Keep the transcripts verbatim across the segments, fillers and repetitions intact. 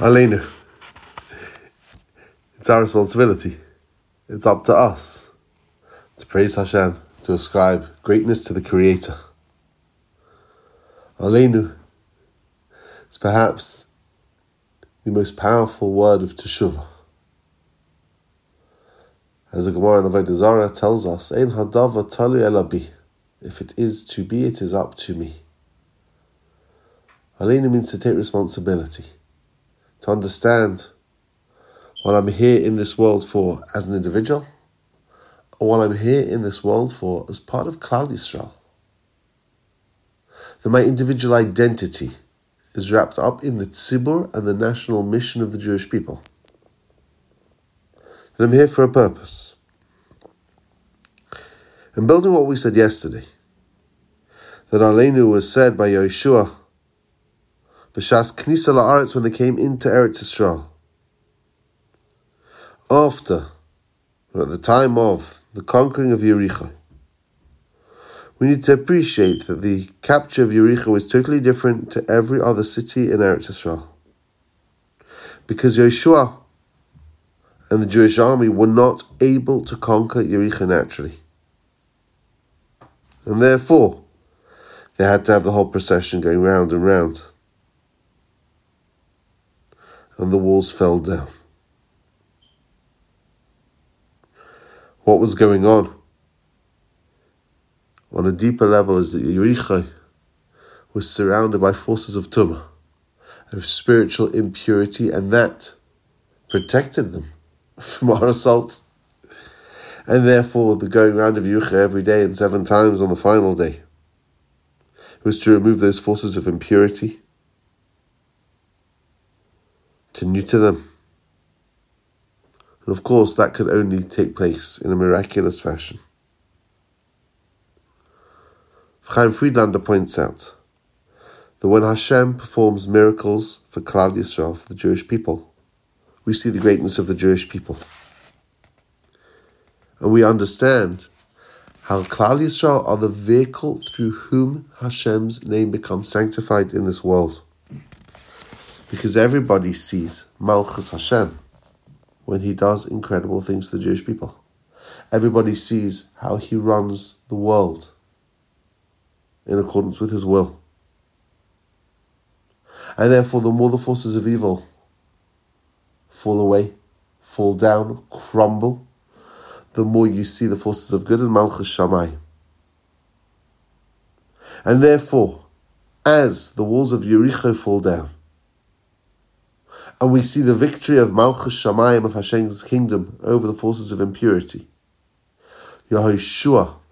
Aleinu. It's our responsibility. It's up to us to praise Hashem, to ascribe greatness to the Creator. Aleinu is perhaps the most powerful word of Teshuvah. As the Gemara in Avodah Zarah tells us, Ein hadavar tali ela bi. If it is to be, it is up to me. Aleinu means to take responsibility, to understand what I'm here in this world for as an individual, or what I'm here in this world for as part of Klal Yisrael. That my individual identity is wrapped up in the tzibur and the national mission of the Jewish people. That I'm here for a purpose. And building what we said yesterday, that Aleinu was said by Yeshua, B'shas Knisa La'aretz, when they came into Eretz Yisrael. After, or at the time of, the conquering of Yericho, we need to appreciate that the capture of Yericho is totally different to every other city in Eretz Yisrael. Because Yeshua and the Jewish army were not able to conquer Yericho naturally. And therefore, they had to have the whole procession going round and round. And the walls fell down. What was going on? On a deeper level is that Yericho was surrounded by forces of tumah, of spiritual impurity, and that protected them from our assaults. And therefore, the going round of Yericho every day and seven times on the final day was to remove those forces of impurity, to neuter them. And of course, that could only take place in a miraculous fashion. Chaim Friedlander points out that when Hashem performs miracles for Klal Yisrael, for the Jewish people, we see the greatness of the Jewish people. And we understand how Klal Yisrael are the vehicle through whom Hashem's name becomes sanctified in this world. Because everybody sees Malchus Hashem when he does incredible things to the Jewish people. Everybody sees how he runs the world in accordance with his will. And therefore, the more the forces of evil fall away, fall down, crumble, the more you see the forces of good and Malchus Shamayim. And therefore, as the walls of Yericho fall down, and we see the victory of Malchus Shamayim, of Hashem's kingdom, over the forces of impurity, Yahushua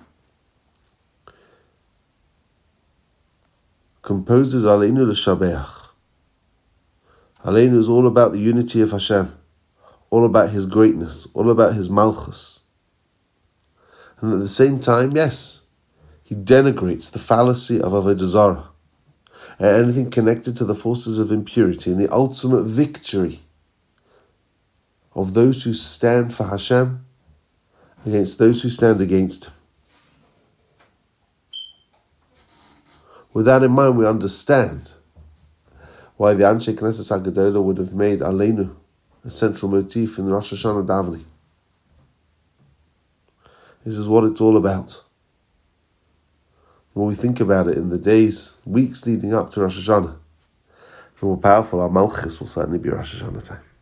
composes Aleinu l'Shabeach. Aleinu is all about the unity of Hashem, all about his greatness, all about his Malchus. And at the same time, yes, he denigrates the fallacy of Avodah Zarah and anything connected to the forces of impurity and the ultimate victory of those who stand for Hashem against those who stand against him. With that in mind, we understand why the Anshe Knesset HaGedolah would have made Aleinu a central motif in the Rosh Hashanah davening. This is what it's all about. When we think about it in the days, weeks leading up to Rosh Hashanah, the more powerful our Malchus will certainly be Rosh Hashanah time.